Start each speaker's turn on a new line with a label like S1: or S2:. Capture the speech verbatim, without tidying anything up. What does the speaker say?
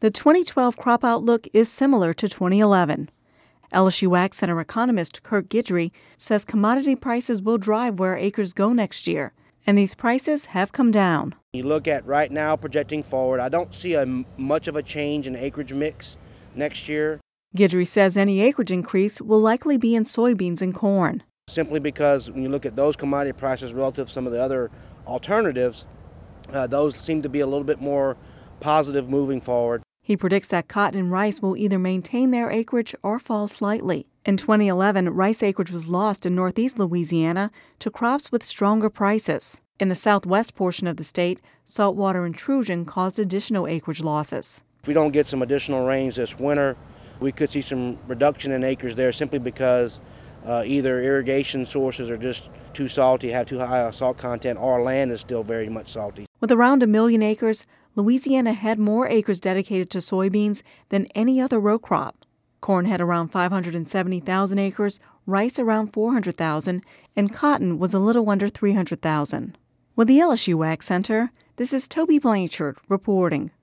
S1: The twenty twelve crop outlook is similar to twenty eleven. L S U Ag Center economist Kirk Guidry says commodity prices will drive where acres go next year, and these prices have come down.
S2: You look at right now projecting forward, I don't see a, much of a change in acreage mix next year.
S1: Guidry says any acreage increase will likely be in soybeans and corn.
S2: Simply because when you look at those commodity prices relative to some of the other alternatives, uh, those seem to be a little bit more positive moving forward.
S1: He predicts that cotton and rice will either maintain their acreage or fall slightly. In twenty eleven, rice acreage was lost in northeast Louisiana to crops with stronger prices. In the southwest portion of the state, saltwater intrusion caused additional acreage losses.
S2: If we don't get some additional rains this winter, we could see some reduction in acres there simply because uh, either irrigation sources are just too salty, have too high a salt content, or land is still very much salty.
S1: With around a million acres, Louisiana had more acres dedicated to soybeans than any other row crop. Corn had around five hundred seventy thousand acres, rice around four hundred thousand, and cotton was a little under three hundred thousand. With the L S U Ag Center, this is Toby Blanchard reporting.